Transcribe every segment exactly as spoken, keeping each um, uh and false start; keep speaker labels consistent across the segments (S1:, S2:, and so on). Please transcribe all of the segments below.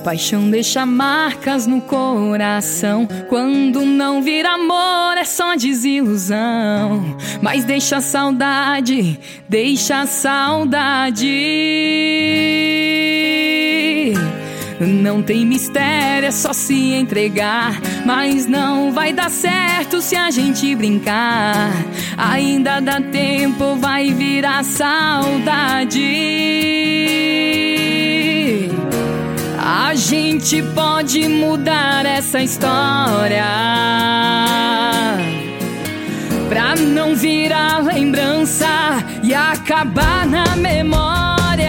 S1: Paixão deixa marcas no coração. Quando não vira amor é só desilusão. Mas deixa saudade, deixa saudade. Não tem mistério, é só se entregar. Mas não vai dar certo se a gente brincar. Ainda dá tempo, vai virar saudade. A gente pode mudar essa história pra não virar lembrança e acabar na memória.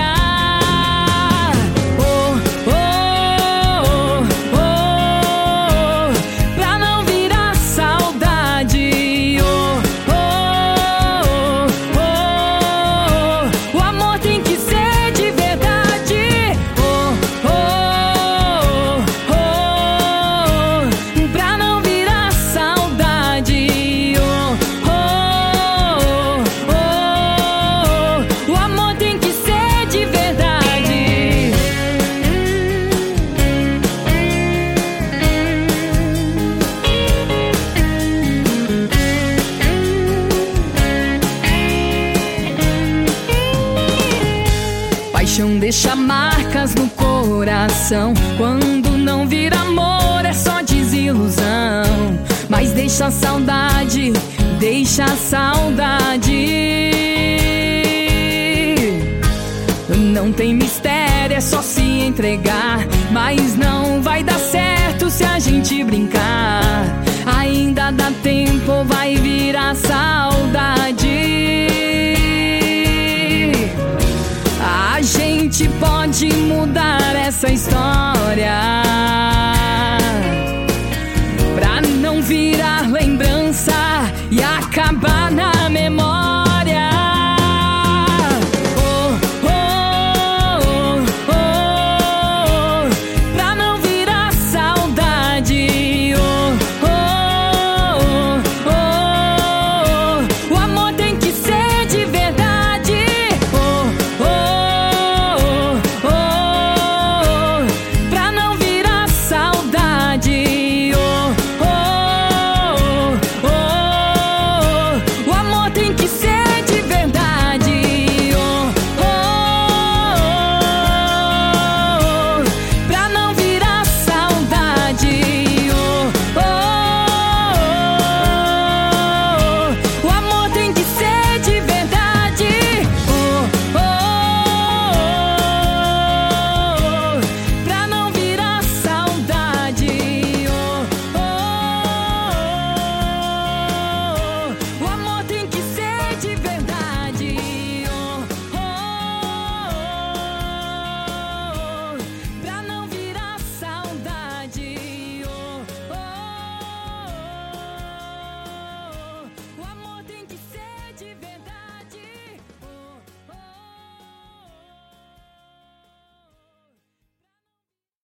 S1: Paixão deixa marcas no coração. Quando não vira amor é só desilusão. Mas deixa saudade, deixa saudade. Não tem mistério, é só se entregar. Mas não vai dar certo se a gente brincar. Ainda dá tempo, vai virar saudade. A gente pode mudar essa história